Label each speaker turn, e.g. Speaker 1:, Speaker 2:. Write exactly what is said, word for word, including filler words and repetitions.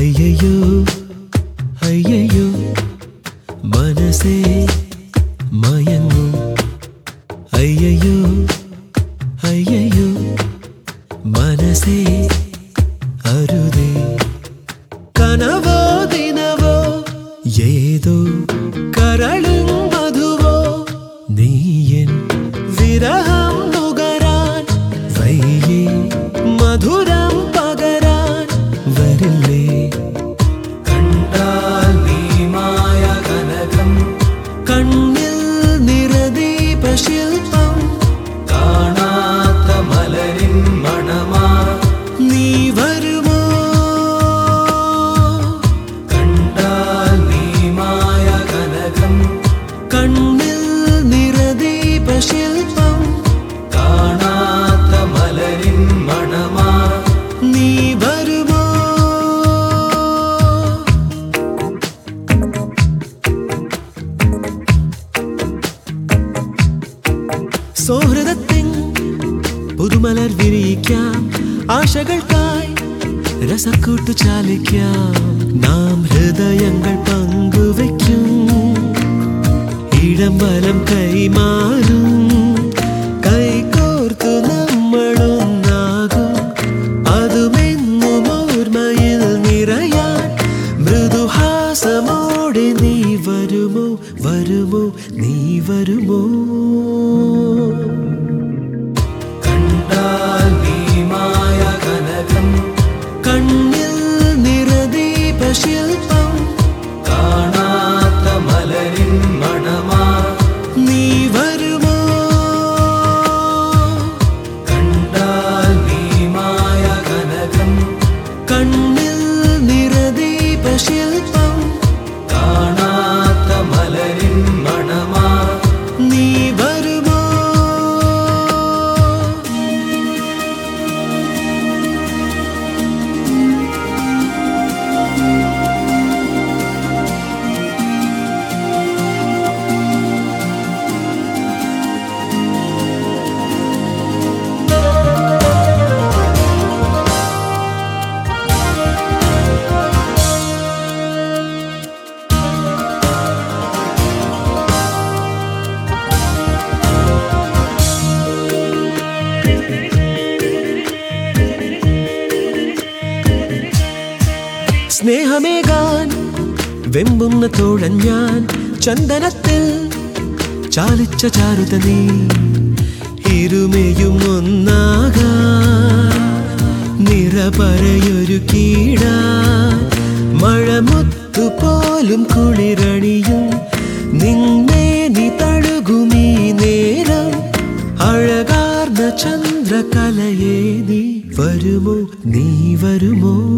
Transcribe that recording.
Speaker 1: അയ്യയ്യോ അയ്യയ്യോ മനസ്സേ മയങ്ങൂ അയ്യയ്യോ അയ്യയ്യോ മനസ്സേ അരുതേ കനവോ ദിനവോ ഏതോ കരളും മധുവോ നീയൻ വിരഹം നുകരാൻ വയ്യേ മധുരം പകരാൻ വരില്ലേ
Speaker 2: കണ്ടാൽ നീ മായ കനകം
Speaker 1: കണ്ണിൽ നിറദീപ ശില്പം
Speaker 2: കാണാത്ത മലരിൻ മണമാ
Speaker 1: നീ വരുമോ
Speaker 2: കണ്ടാൽ നീ മായ കനകം
Speaker 1: കണ്ണിൽ നിറദീപ ശില്പം
Speaker 2: കാണാത്ത മലരിൻ മണമാ
Speaker 1: നീ വരുമോ സൗഹൃദത്തിൻ പുതുമലർ വിരിയിക്കാം ആശകൾക്കായി രസക്കൂട്ടു ചാലിക്കാം നാം ഹൃദയങ്ങൾ പങ്കുവയ്ക്കും ഇടം വലം കൈമാറും കൈകോർത്തു നമ്മളൊന്നാകും അതുമെന്നും ഓർമ്മയിൽ നിറയാൻ മൃദുഹാസമോടെ നീ വരുമോ വരുമോ നീ വരുമോ
Speaker 2: കണ്ടാൽ നീ മായ കനകം
Speaker 1: കണ്ണിൽ നിറദീപ ശില്പം
Speaker 2: കാണാത്ത മലരിൻ മണമാ
Speaker 1: നീ വരുമോ
Speaker 2: കണ്ടാൽ നീ മായ കനകം
Speaker 1: കണ്ണിൽ നിറദീപ ശില്പം
Speaker 2: കാണാത്ത മലരിൻ മണമാ
Speaker 1: നീ വരുമോ സ്നേഹമേകാൻ വെമ്പുന്ന തോഴൻ ഞാൻ ചന്ദനത്തിൽ ചാലിച്ച ചാരുത നീ ഇരുമയും ഒന്നാകാൻ നിറപറയൊരു കീടാൻ മഴമുത്തു പോലും കുളിരണിയും നിന്നെ നീ തഴുകുമീ നേരം അഴകാർന്ന ചന്ദ്രകലയെ നീ വരുമോ നീ വരുമോ